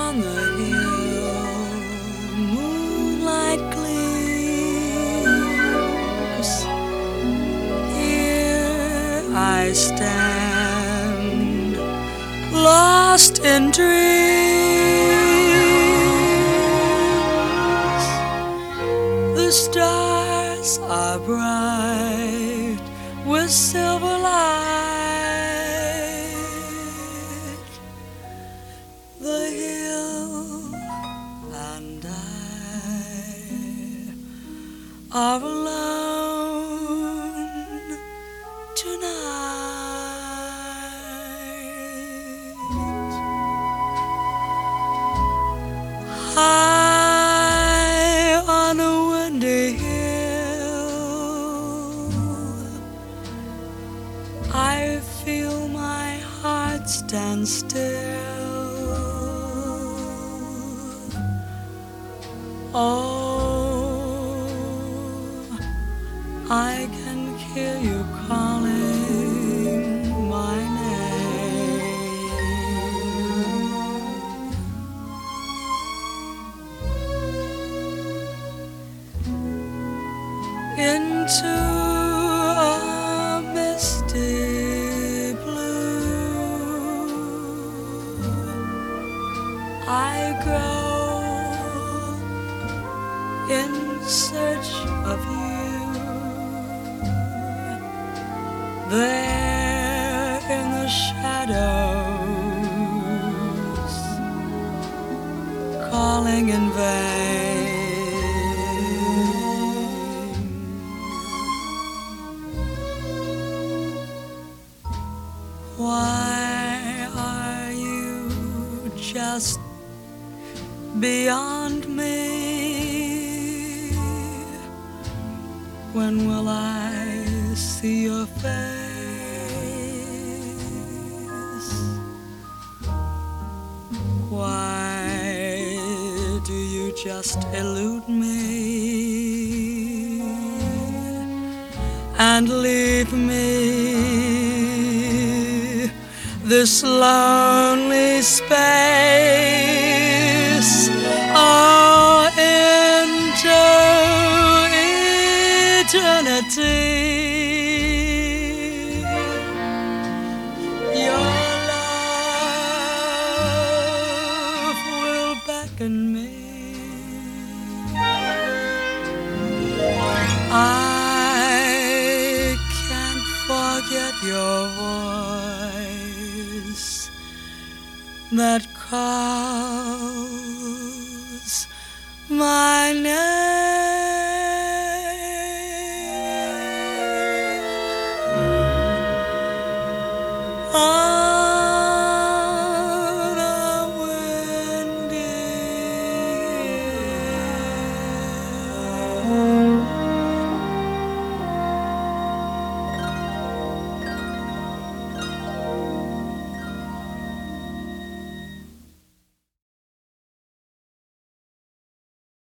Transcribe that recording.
on the hill, moonlight gleams. Here I stand, lost in dreams. The stars are bright with silver light. The hill and I are alone tonight. High on a windy hill, I feel my heart stand still. Oh, I can hear you calling my name. Into a misty blue I go in search of you. There in the shadows, calling in vain. Why are you just beyond me? When will I see your face? Why do you just elude me and leave me this lonely space? Oh, into eternity. Your love will beckon me. I can't forget your voice that calls my name.